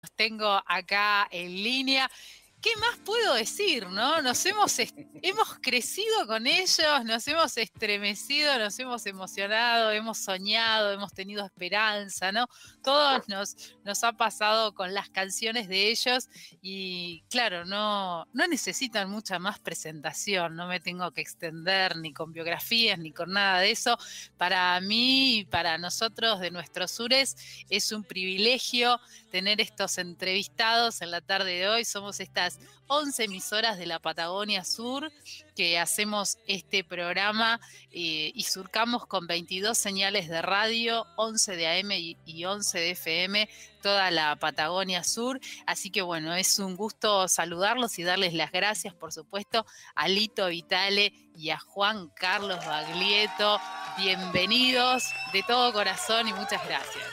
Los tengo acá en línea. ¿Qué más puedo decir, no? Hemos crecido con ellos, nos hemos estremecido, nos hemos emocionado, hemos soñado, hemos tenido esperanza, ¿no? Todos nos ha pasado con las canciones de ellos y claro, no necesitan mucha más presentación, no me tengo que extender ni con biografías ni con nada de eso. Para mí y para nosotros de Nuestros Sures es un privilegio tener estos entrevistados en la tarde de hoy. Somos estas 11 emisoras de la Patagonia Sur que hacemos este programa y surcamos con 22 señales de radio, 11 de AM y 11 de FM, toda la Patagonia Sur. Así que bueno, es un gusto saludarlos y darles las gracias, por supuesto, a Lito Vitale y a Juan Carlos Baglietto. Bienvenidos de todo corazón y muchas gracias.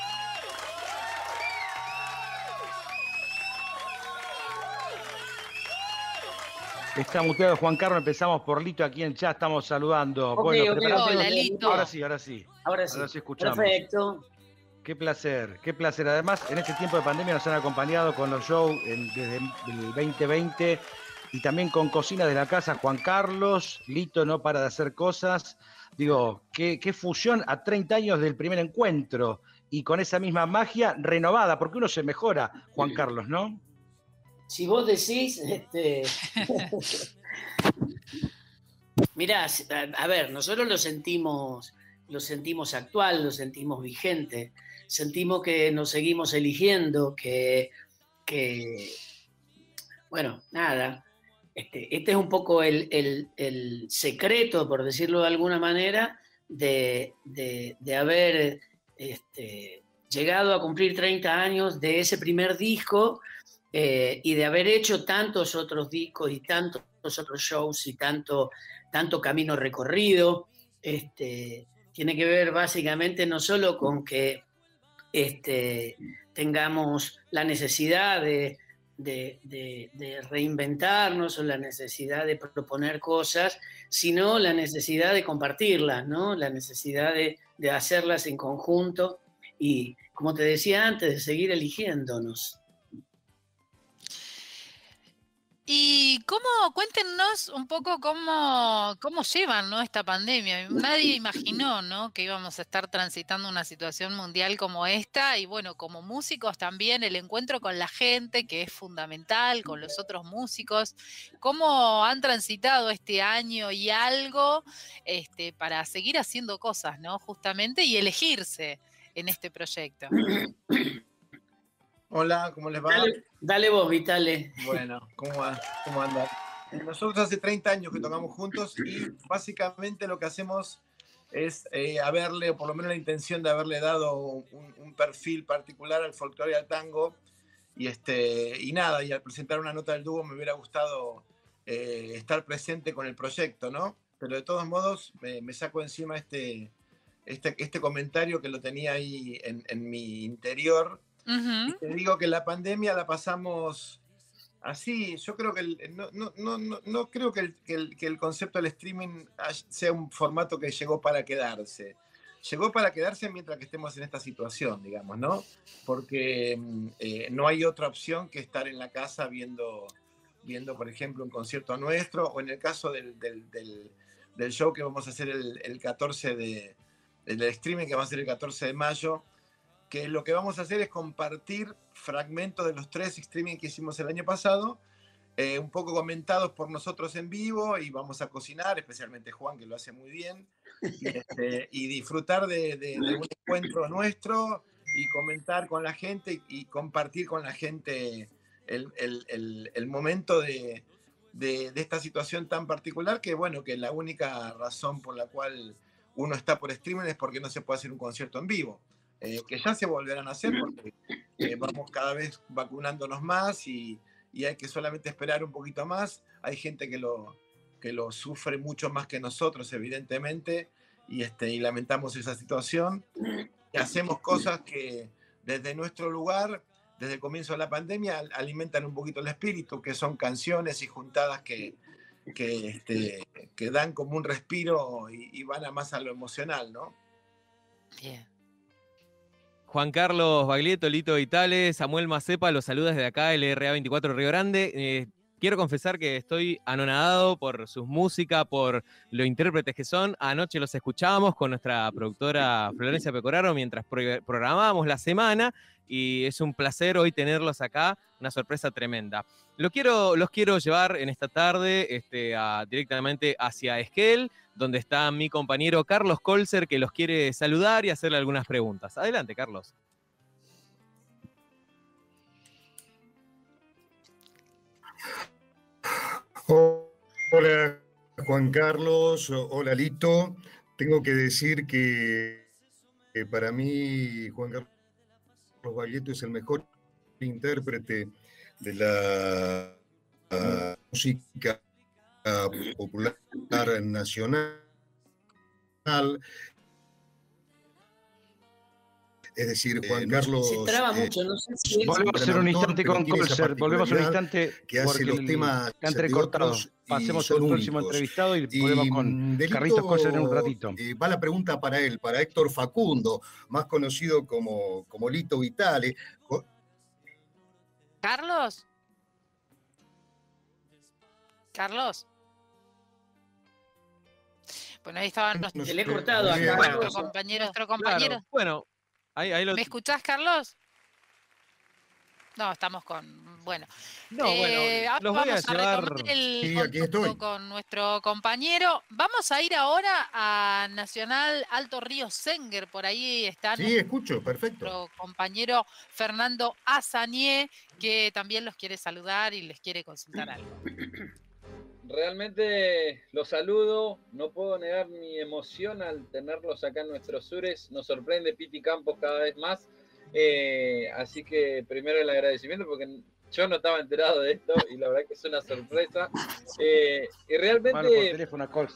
Está muteado Juan Carlos, empezamos por Lito aquí en chat, estamos saludando. Okay, bueno, okay, hola, Lito. Ahora sí. Ahora sí escuchamos. Perfecto. Qué placer. Además, en este tiempo de pandemia nos han acompañado con los shows desde el 2020 y también con Cocina de la Casa. Juan Carlos, Lito no para de hacer cosas. Digo, qué fusión a 30 años del primer encuentro y con esa misma magia renovada, porque uno se mejora, Juan Carlos, ¿no? Si vos decís, mirá, a ver, nosotros lo sentimos actual, lo sentimos vigente, sentimos que nos seguimos eligiendo, que bueno, nada, este es un poco el secreto, por decirlo de alguna manera, de haber llegado a cumplir 30 años de ese primer disco. Y de haber hecho tantos otros discos y tantos otros shows y tanto camino recorrido, tiene que ver básicamente no solo con que tengamos la necesidad de reinventarnos o la necesidad de proponer cosas, sino la necesidad de compartirlas, ¿no? La necesidad de hacerlas en conjunto y, como te decía antes, de seguir eligiéndonos. Y cuéntenos un poco cómo llevan, ¿no?, esta pandemia. Nadie imaginó, ¿no?, que íbamos a estar transitando una situación mundial como esta y bueno, como músicos también el encuentro con la gente, que es fundamental, con los otros músicos. ¿Cómo han transitado este año y algo para seguir haciendo cosas, ¿no?, justamente, y elegirse en este proyecto? Hola, ¿cómo les va? Dale vos, Vitale. Bueno, ¿cómo andan? Nosotros hace 30 años que tocamos juntos y básicamente lo que hacemos es haberle, o por lo menos la intención de haberle dado un perfil particular al folclore y al tango. Y nada, y al presentar una nota del dúo me hubiera gustado estar presente con el proyecto, ¿no? Pero de todos modos me saco encima este comentario que lo tenía ahí en mi interior. Uh-huh. Y te digo que la pandemia la pasamos así. Yo creo que no creo que el concepto del streaming sea un formato que llegó para quedarse. Llegó para quedarse mientras que estemos en esta situación, digamos, ¿no? Porque no hay otra opción que estar en la casa viendo, por ejemplo, un concierto nuestro, o en el caso del show que vamos a hacer el 14 del streaming, que va a ser el 14 de mayo, que lo que vamos a hacer es compartir fragmentos de los 3 streaming que hicimos el año pasado, un poco comentados por nosotros en vivo, y vamos a cocinar, especialmente Juan, que lo hace muy bien, y disfrutar de un encuentro nuestro, y comentar con la gente, y compartir con la gente el momento de esta situación tan particular, que bueno, que la única razón por la cual uno está por streaming es porque no se puede hacer un concierto en vivo. Que ya se volverán a hacer porque vamos cada vez vacunándonos más y hay que solamente esperar un poquito más. Hay gente que lo sufre mucho más que nosotros, evidentemente, y lamentamos esa situación. Y hacemos cosas que desde nuestro lugar, desde el comienzo de la pandemia, alimentan un poquito el espíritu, que son canciones y juntadas que dan como un respiro y van a más a lo emocional, ¿no? Bien. Juan Carlos Baglietto, Lito Vitale, Samuel Macepa, los saluda desde acá, LRA 24 Río Grande. Quiero confesar que estoy anonadado por sus música, por lo intérpretes que son. Anoche los escuchábamos con nuestra productora Florencia Pecoraro mientras programábamos la semana y es un placer hoy tenerlos acá, una sorpresa tremenda. Los quiero llevar en esta tarde directamente hacia Esquel, donde está mi compañero Carlos Colzer, que los quiere saludar y hacerle algunas preguntas. Adelante, Carlos. Hola Juan Carlos, hola Lito. Tengo que decir que para mí Juan Carlos Baglietto es el mejor intérprete de la música popular nacional. Es decir, Juan Carlos... Se traba mucho, no sé si es... Volvemos a hacer un instante con Colzer, volvemos a un instante que hace los temas está entrecortado. Pasemos al próximo entrevistado y volvemos con Carlitos Colzer en un ratito. Va la pregunta para él, para Héctor Facundo, más conocido como Lito Vitale. ¿Carlos? ¿Carlos? Bueno, ahí estaban se le he cortado acá. Nuestro compañero. Claro, bueno, ahí lo... ¿Me escuchás, Carlos? No, estamos con... Bueno. No, bueno, los voy a llevar... retomar el Sí, aquí estoy. Con nuestro compañero. Vamos a ir ahora a Nacional Alto Río Senguer. Por ahí está Sí, escucho, perfecto. nuestro compañero Fernando Azañé, que también los quiere saludar y les quiere consultar algo. Realmente los saludo, no puedo negar mi emoción al tenerlos acá en nuestros sures, nos sorprende Piti Campos cada vez más, así que primero el agradecimiento porque yo no estaba enterado de esto y la verdad que es una sorpresa, y realmente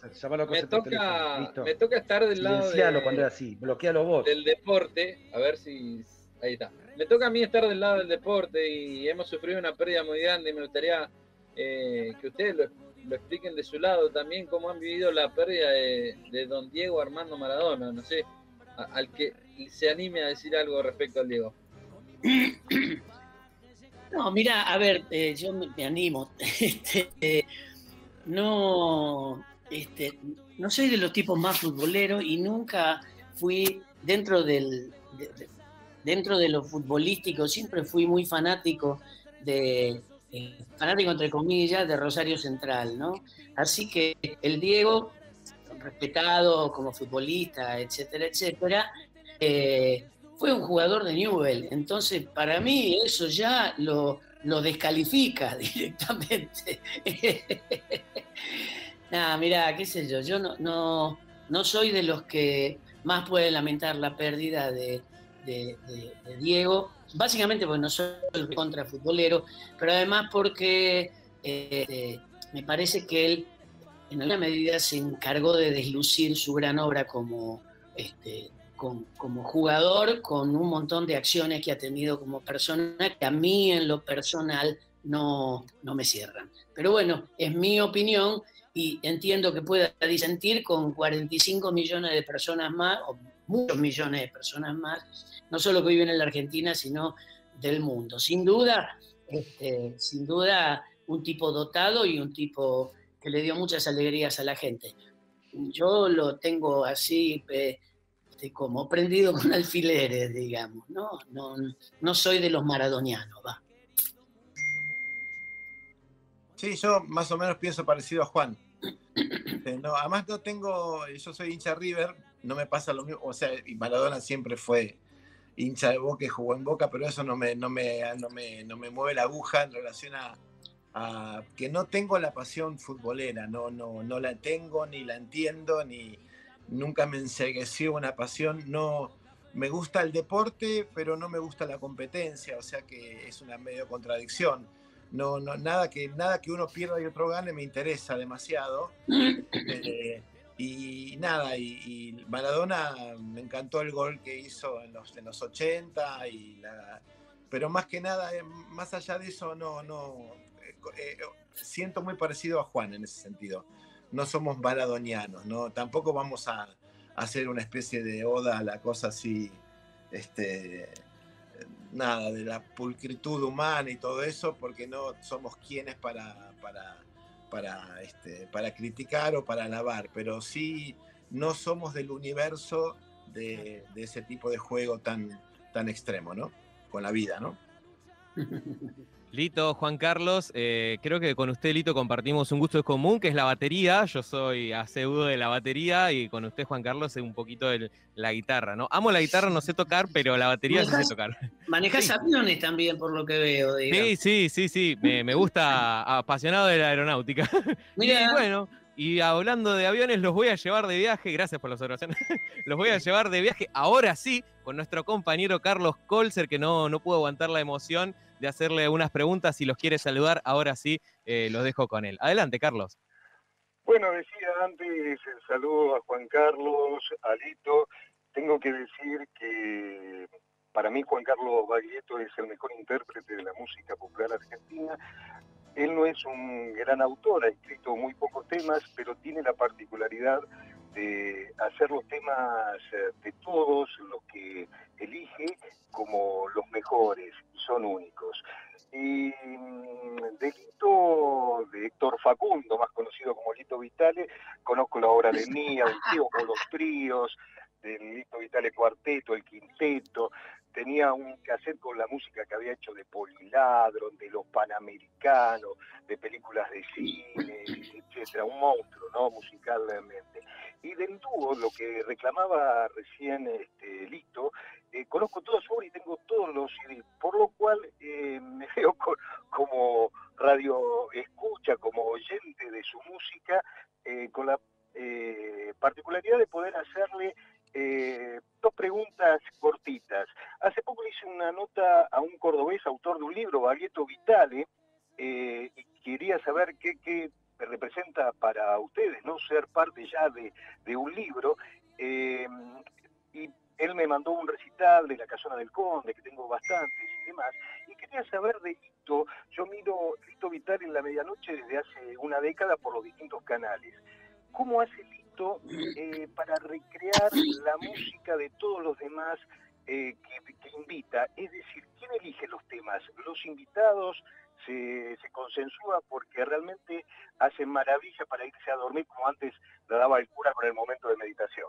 me toca estar del lado cuando es así, bloquealo vos. Del deporte, a ver si... Ahí está. Me toca a mí estar del lado del deporte y hemos sufrido una pérdida muy grande y me gustaría que ustedes lo expliquen de su lado también, cómo han vivido la pérdida de don Diego Armando Maradona. No sé, al que se anime a decir algo respecto al Diego. No, mira, a ver, yo me animo. No soy de los tipos más futboleros y nunca fui dentro de lo futbolístico, siempre fui muy fanático fanático entre comillas de Rosario Central, ¿no? Así que el Diego, respetado como futbolista, etcétera, etcétera, fue un jugador de Newell. Entonces, para mí eso ya lo descalifica directamente. Nada, mirá, qué sé yo no soy de los que más pueden lamentar la pérdida de Diego, básicamente porque no soy contra futbolero, pero además porque me parece que él en alguna medida se encargó de deslucir su gran obra como jugador, con un montón de acciones que ha tenido como persona que a mí en lo personal no me cierran. Pero bueno, es mi opinión y entiendo que pueda disentir con 45 millones de personas más, o muchos millones de personas más, no solo que viven en la Argentina, sino del mundo. Sin duda, un tipo dotado y un tipo que le dio muchas alegrías a la gente. Yo lo tengo así, como prendido con alfileres, digamos. No soy de los maradonianos, va. Sí, yo más o menos pienso parecido a Juan. Además yo soy hincha River, no me pasa lo mismo, o sea, y Maradona siempre fue hincha de Boca y jugó en Boca, pero eso no me mueve la aguja en relación a que no tengo la pasión futbolera, no la tengo, ni la entiendo, ni nunca me encegueció una pasión. No me gusta el deporte, pero no me gusta la competencia, o sea que es una medio contradicción. Nada que uno pierda y otro gane me interesa demasiado. Y Maradona, me encantó el gol que hizo en los 80, pero más que nada, más allá de eso, siento muy parecido a Juan en ese sentido. No somos maradonianos, tampoco vamos a hacer una especie de oda a la cosa así nada, de la pulcritud humana y todo eso, porque no somos quienes para criticar o para alabar, pero sí no somos del universo de ese tipo de juego tan extremo, ¿no? Con la vida, ¿no? Lito, Juan Carlos, creo que con usted, Lito, compartimos un gusto común, que es la batería. Yo soy aseudo de la batería y con usted, Juan Carlos, es un poquito de la guitarra, ¿no? Amo la guitarra, no sé tocar, pero la batería sí sé tocar. Manejás Sí. aviones también, por lo que veo, digamos. Sí, me gusta, apasionado de la aeronáutica. Mirá. Y bueno, y hablando de aviones, los voy a llevar de viaje, gracias por la observación, los voy a llevar de viaje ahora sí, con nuestro compañero Carlos Colzer, que no pudo aguantar la emoción de hacerle unas preguntas. Si los quiere saludar, ahora sí, los dejo con él. Adelante, Carlos. Bueno, decía antes el saludo a Juan Carlos, a Lito. Tengo que decir que para mí Juan Carlos Baglietto es el mejor intérprete de la música popular argentina. Él no es un gran autor, ha escrito muy pocos temas, pero tiene la particularidad de hacer los temas de todos los que elige como los mejores, y son únicos. Y de Lito, de Héctor Facundo, más conocido como Lito Vitale, conozco la obra de Mía, un trío o los tríos, del Lito Vitale Cuarteto, el Quinteto. Tenía un cassette con la música que había hecho de Poliladron, de los Panamericanos, de películas de cine, etcétera. Un monstruo, ¿no? Musicalmente. Y del dúo, lo que reclamaba recién Lito, conozco toda su obra y tengo todos los CDs, por lo cual me veo como radio escucha, como oyente de su música, con la particularidad de poder hacerle dos preguntas cortitas. Hace poco le hice una nota a un cordobés, autor de un libro, Baglietto Vitale, y quería saber qué representa para ustedes, ¿no? Ser parte ya de un libro. Y él me mandó un recital de La Casona del Conde, que tengo bastantes y demás, y quería saber de Lito. Yo miro Lito Vitale en la medianoche desde hace una década por los distintos canales. ¿Cómo hace Lito para recrear la música de todos los demás que invita? Es decir, ¿quién elige los temas? ¿Los invitados se consensúa porque realmente hacen maravilla para irse a dormir, como antes le daba el cura con el momento de meditación?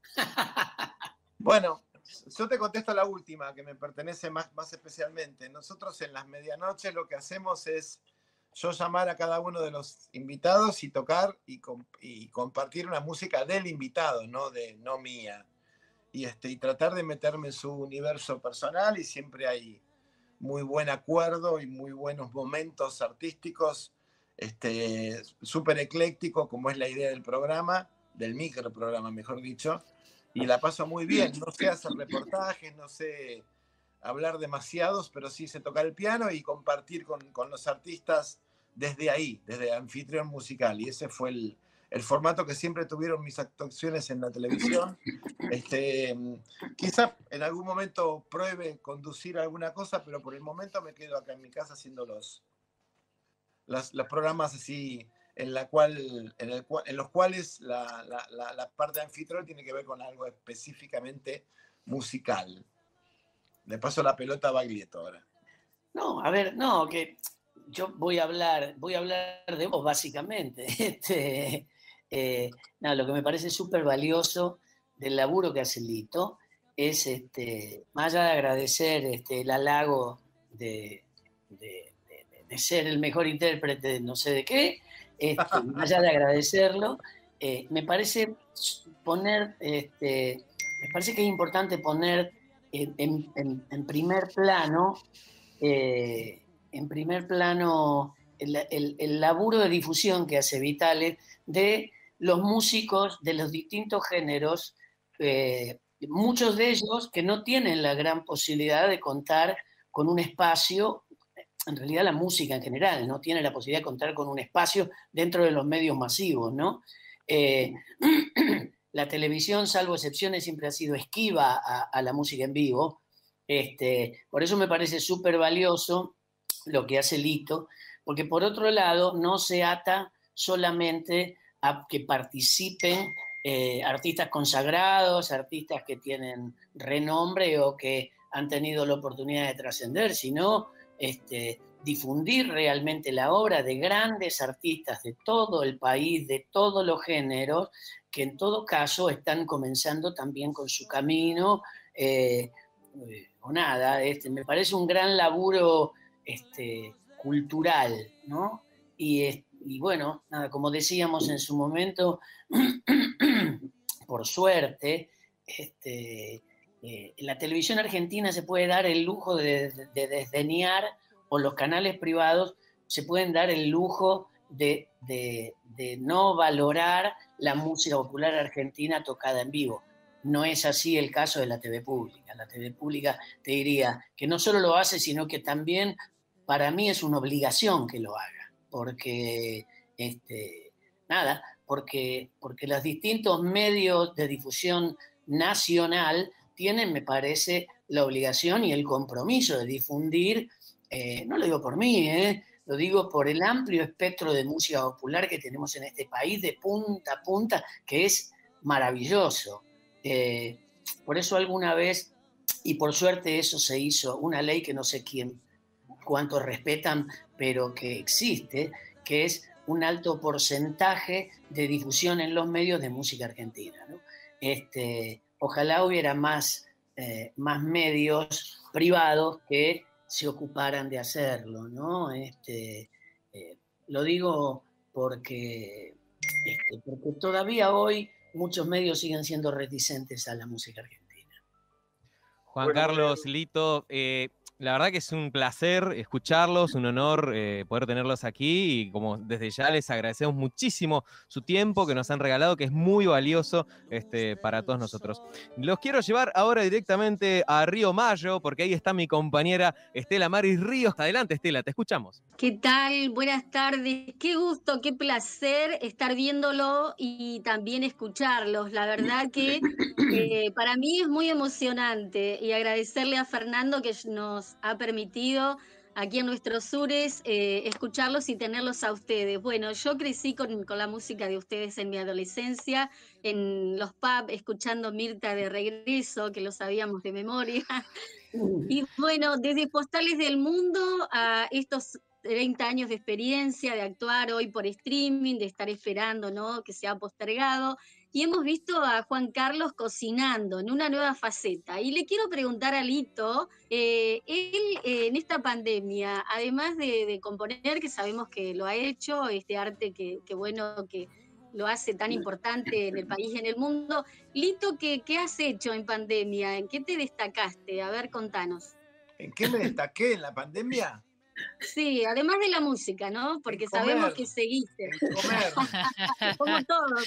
Bueno, yo te contesto la última, que me pertenece más especialmente. Nosotros en las medianoches lo que hacemos es yo llamar a cada uno de los invitados y tocar y compartir una música del invitado, no mía. Y tratar de meterme en su universo personal, y siempre hay muy buen acuerdo y muy buenos momentos artísticos, súper ecléctico, como es la idea del programa, del microprograma, mejor dicho, y la paso muy bien. No sé hacer reportajes, no sé hablar demasiados, pero sí sé tocar el piano y compartir con los artistas desde ahí, desde anfitrión musical, y ese fue el formato que siempre tuvieron mis actuaciones en la televisión. Quizá en algún momento pruebe conducir alguna cosa, pero por el momento me quedo acá en mi casa haciendo los programas así, en los cuales la parte de anfitrión tiene que ver con algo específicamente musical. Le paso la pelota a Baglietto ahora. No, a ver, no, que yo voy a hablar de vos, básicamente. Lo que me parece súper valioso del laburo que hace Lito es, más allá de agradecer el halago de ser el mejor intérprete de no sé de qué, más allá de agradecerlo, me parece que es importante poner en primer plano el laburo de difusión que hace Vitale de los músicos de los distintos géneros, muchos de ellos que no tienen la gran posibilidad de contar con un espacio. En realidad la música en general no tiene la posibilidad de contar con un espacio dentro de los medios masivos, ¿no? La televisión, salvo excepciones, siempre ha sido esquiva a la música en vivo. Por eso me parece súper valioso lo que hace Lito, porque por otro lado no se ata solamente a que participen artistas consagrados, artistas que tienen renombre o que han tenido la oportunidad de trascender, sino difundir realmente la obra de grandes artistas de todo el país, de todos los géneros, que en todo caso están comenzando también con su camino, o nada, me parece un gran laburo cultural, ¿no? Y bueno, nada, como decíamos en su momento, por suerte, la televisión argentina se puede dar el lujo de desdeñar, o los canales privados se pueden dar el lujo de no valorar la música popular argentina tocada en vivo. No es así el caso de la TV pública. La TV pública, te diría, que no solo lo hace, sino que también para mí es una obligación que lo haga, porque porque los distintos medios de difusión nacional tienen, me parece, la obligación y el compromiso de difundir, no lo digo por mí, lo digo por el amplio espectro de música popular que tenemos en este país, de punta a punta, que es maravilloso. Por eso alguna vez, y por suerte eso se hizo, una ley que no sé cuántos respetan, pero que existe, que es un alto porcentaje de difusión en los medios de música argentina, ¿no? Ojalá hubiera más medios privados que se ocuparan de hacerlo, ¿no? Lo digo porque todavía hoy muchos medios siguen siendo reticentes a la música argentina. Juan Carlos, Lito, la verdad que es un placer escucharlos, un honor poder tenerlos aquí y como desde ya les agradecemos muchísimo su tiempo que nos han regalado, que es muy valioso para todos nosotros. Los quiero llevar ahora directamente a Río Mayo, porque ahí está mi compañera Estela Maris Ríos. Adelante, Estela, te escuchamos. ¿Qué tal? Buenas tardes. Qué gusto, qué placer estar viéndolo y también escucharlos. La verdad que para mí es muy emocionante y agradecerle a Fernando que nos ha permitido aquí en nuestros sures escucharlos y tenerlos a ustedes. Bueno, yo crecí con la música de ustedes en mi adolescencia, en los pubs, escuchando Mirta de Regreso, que lo sabíamos de memoria. Y bueno, desde Postales del Mundo a estos 30 años de experiencia, de actuar hoy por streaming, de estar esperando, ¿no?, que se ha postergado, y hemos visto a Juan Carlos cocinando en una nueva faceta. Y le quiero preguntar a Lito, él en esta pandemia, además de componer, que sabemos que lo ha hecho, este arte que bueno, que lo hace tan importante en el país y en el mundo, Lito, ¿qué has hecho en pandemia? ¿En qué te destacaste? A ver, contanos. ¿En qué me destaqué en la pandemia? Sí, además de la música, ¿no? Porque sabemos que seguiste. En comer. Como todos.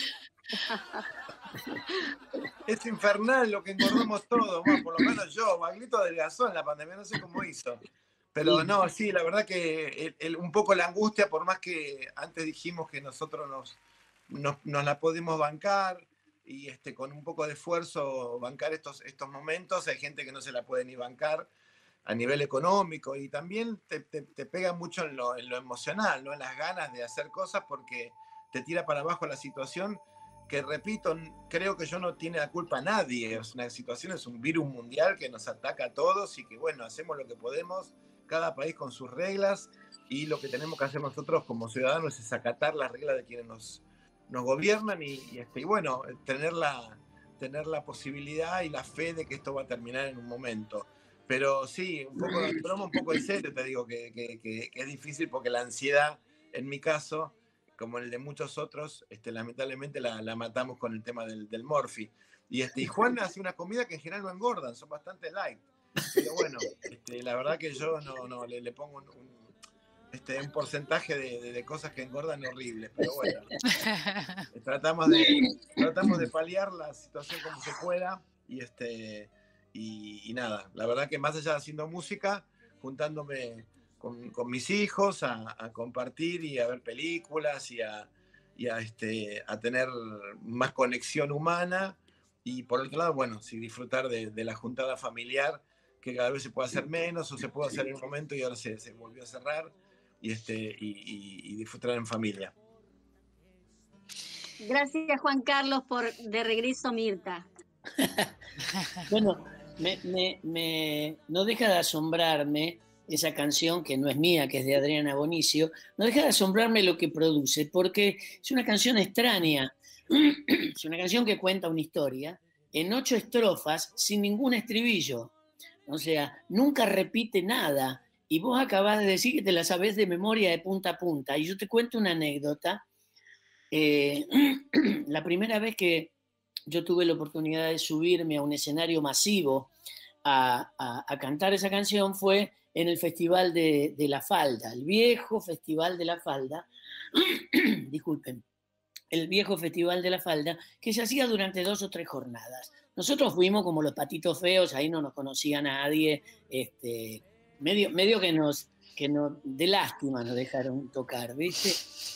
Es infernal lo que engordamos todos, bueno, por lo menos yo. Baglito adelgazó en la pandemia, no sé cómo hizo. Pero no, sí, la verdad que un poco la angustia, por más que antes dijimos que nosotros nos la podemos bancar y con un poco de esfuerzo bancar estos momentos, hay gente que no se la puede ni bancar a nivel económico, y también te pega mucho en lo emocional, ¿no? En las ganas de hacer cosas, porque te tira para abajo la situación, que repito, creo que yo no tiene la culpa a nadie. Es una situación, es un virus mundial que nos ataca a todos y que bueno, hacemos lo que podemos, cada país con sus reglas, y lo que tenemos que hacer nosotros como ciudadanos es acatar las reglas de quienes nos gobiernan y bueno, tener la posibilidad y la fe de que esto va a terminar en un momento. Pero sí, un poco de broma, un poco en serio, te digo que es difícil, porque la ansiedad, en mi caso, como el de muchos otros, lamentablemente la matamos con el tema del Morphy. Y Juan hace una comida que en general no engordan, son bastante light. Pero bueno, la verdad que yo no le pongo un porcentaje de cosas que engordan horribles, pero bueno, tratamos de paliar la situación como se pueda, y nada, la verdad que más allá de haciendo música, juntándome con mis hijos a compartir y a ver películas y a tener más conexión humana, y por otro lado, bueno, sí, disfrutar de la juntada familiar, que cada vez se puede hacer menos o se puede hacer en un momento y ahora se volvió a cerrar, y disfrutar en familia. Gracias, Juan Carlos, por De Regreso, Mirta. Bueno, no deja de asombrarme esa canción, que no es mía, que es de Adriana Bonicio, no deja de asombrarme lo que produce, porque es una canción extraña, es una canción que cuenta una historia en 8 estrofas sin ningún estribillo, o sea, nunca repite nada, y vos acabás de decir que te la sabés de memoria de punta a punta, y yo te cuento una anécdota. La primera vez que yo tuve la oportunidad de subirme a un escenario masivo a cantar esa canción fue en el Festival de la Falda, el viejo Festival de la Falda, disculpen, el viejo Festival de la Falda, que se hacía durante 2 o 3 jornadas. Nosotros fuimos como los patitos feos, ahí no nos conocía nadie, medio que nos de lástima nos dejaron tocar, ¿viste?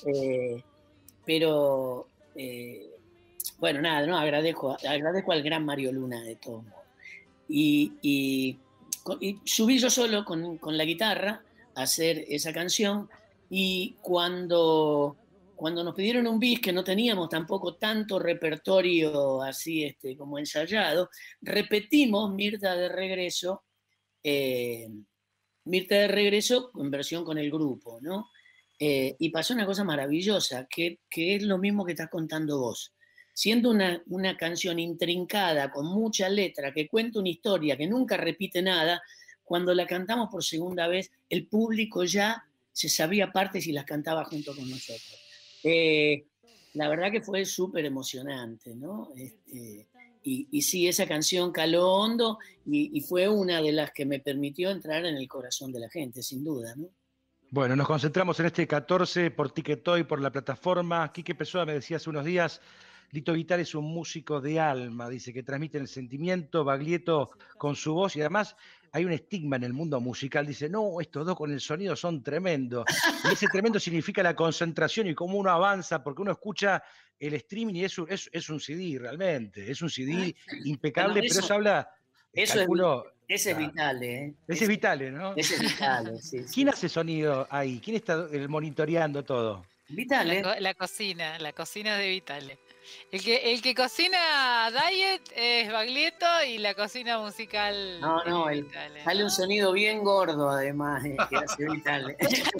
Pero bueno, nada, no, agradezco al gran Mario Luna de todos modos. Y subí yo solo con la guitarra a hacer esa canción, y cuando nos pidieron un bis, que no teníamos tampoco tanto repertorio así como ensayado, repetimos Mirta de Regreso en versión con el grupo, ¿no? Y pasó una cosa maravillosa, que es lo mismo que estás contando vos. Siendo una canción intrincada, con mucha letra, que cuenta una historia, que nunca repite nada, cuando la cantamos por segunda vez, el público ya se sabía partes y las cantaba junto con nosotros. La verdad que fue súper emocionante, ¿no? Y sí, esa canción caló hondo y fue una de las que me permitió entrar en el corazón de la gente, sin duda, ¿no? Bueno, nos concentramos en este 14 por Ticketoy, por la plataforma. Quique Pessoa me decía hace unos días, Lito Vitale es un músico de alma, dice, que transmite el sentimiento, Baglietto con su voz, y además hay un estigma en el mundo musical, dice, no, estos dos con el sonido son tremendos. Y ese tremendo significa la concentración y cómo uno avanza, porque uno escucha el streaming y es un CD realmente, es un CD impecable, bueno, pero eso habla, eso calculo... Ese es Vitale, ¿eh? Ese es Vitale, ¿no? Ese es Vitale, sí. ¿Quién hace sonido ahí? ¿Quién está monitoreando todo? Vitale. La cocina de Vitale. El que cocina Diet es Baglietto y la cocina musical. No, Vitale, sale un sonido bien gordo, además, que hace Vitale.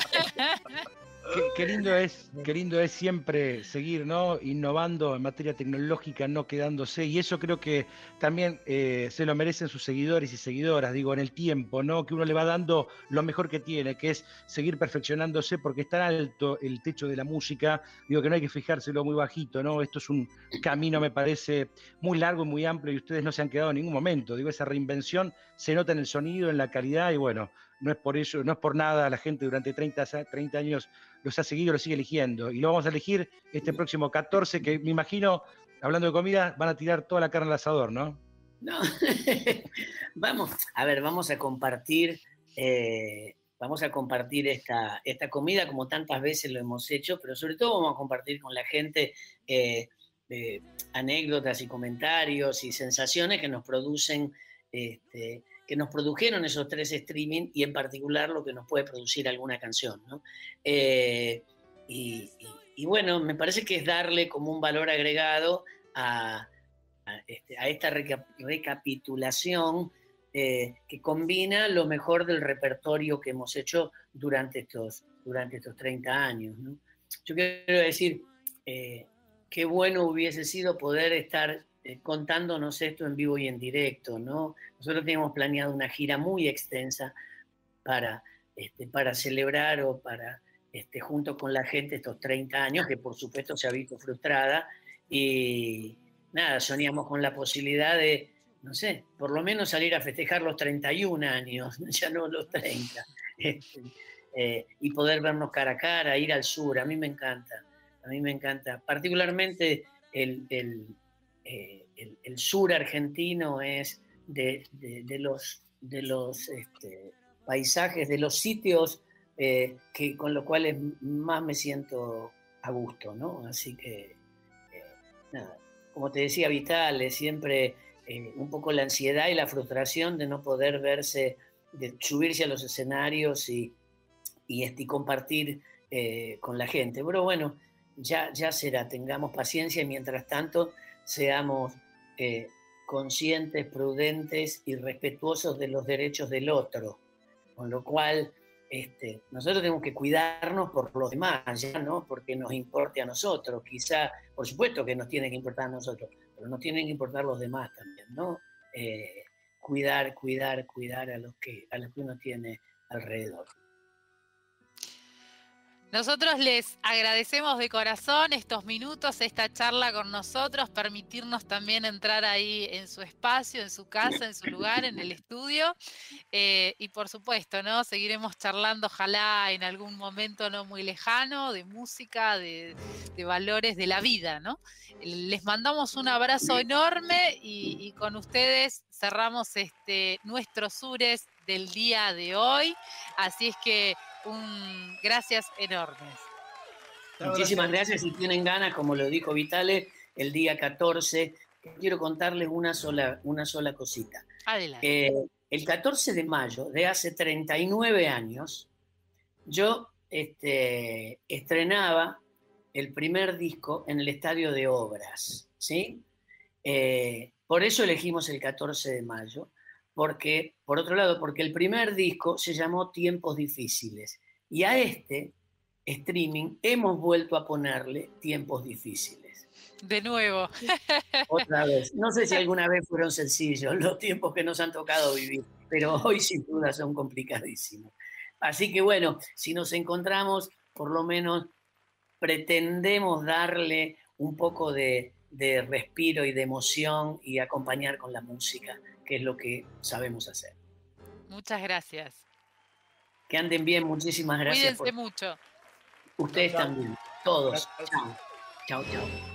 Qué lindo es siempre seguir, ¿no? Innovando en materia tecnológica, no quedándose. Y eso creo que también se lo merecen sus seguidores y seguidoras, digo, en el tiempo, ¿no? Que uno le va dando lo mejor que tiene, que es seguir perfeccionándose, porque es tan alto el techo de la música, digo que no hay que fijárselo muy bajito, ¿no? Esto es un camino, me parece, muy largo y muy amplio, y ustedes no se han quedado en ningún momento. Digo, esa reinvención se nota en el sonido, en la calidad, y bueno, no es por eso, no es por nada, la gente durante 30 años los ha seguido, los sigue eligiendo. Y lo vamos a elegir este próximo 14, que me imagino, hablando de comida, van a tirar toda la carne al asador, ¿no? No, vamos a compartir, esta comida como tantas veces lo hemos hecho, pero sobre todo vamos a compartir con la gente anécdotas y comentarios y sensaciones que nos produjeron esos 3 streaming, y en particular lo que nos puede producir alguna canción, ¿no? Y bueno, me parece que es darle como un valor agregado a esta recapitulación que combina lo mejor del repertorio que hemos hecho durante estos 30 años, ¿no? Yo quiero decir, qué bueno hubiese sido poder estar contándonos esto en vivo y en directo, ¿no? Nosotros teníamos planeado una gira muy extensa para celebrar o para, junto con la gente, estos 30 años, que por supuesto se ha visto frustrada, y nada, soñamos con la posibilidad de, no sé, por lo menos salir a festejar los 31 años, ya no los 30, y poder vernos cara a cara, ir al sur. A mí me encanta, particularmente el sur argentino es de los paisajes, de los sitios con los cuales más me siento a gusto, ¿no? Así que, nada, como te decía Vitale, siempre un poco la ansiedad y la frustración de no poder verse, de subirse a los escenarios y compartir con la gente. Pero bueno, ya será, tengamos paciencia y mientras tanto seamos conscientes, prudentes y respetuosos de los derechos del otro, con lo cual nosotros tenemos que cuidarnos por los demás, ya no porque nos importe a nosotros, quizá, por supuesto que nos tiene que importar a nosotros, pero nos tienen que importar los demás también, ¿no? Cuidar a los que uno tiene alrededor. Nosotros les agradecemos de corazón estos minutos, esta charla con nosotros, permitirnos también entrar ahí en su espacio, en su casa, en su lugar, en el estudio. Y por supuesto, ¿no? Seguiremos charlando, ojalá en algún momento no muy lejano, de música, de valores de la vida, ¿no? Les mandamos un abrazo enorme y con ustedes cerramos nuestros sures del día de hoy. Así es que gracias enormes. Muchísimas gracias. Si tienen ganas, como lo dijo Vitale, el día 14, quiero contarles una sola cosita. Adelante. El 14 de mayo de hace 39 años, yo estrenaba el primer disco en el Estadio de Obras, ¿sí? Por eso elegimos el 14 de mayo, porque, por otro lado, porque el primer disco se llamó Tiempos Difíciles, y a streaming hemos vuelto a ponerle Tiempos Difíciles. De nuevo. Otra vez. No sé si alguna vez fueron sencillos los tiempos que nos han tocado vivir, pero hoy sin duda son complicadísimos. Así que bueno, si nos encontramos, por lo menos pretendemos darle un poco de respiro y de emoción y acompañar con la música, que es lo que sabemos hacer. Muchas gracias. Que anden bien, muchísimas gracias. Cuídense mucho. Ustedes también, todos. Chao, chao, chao.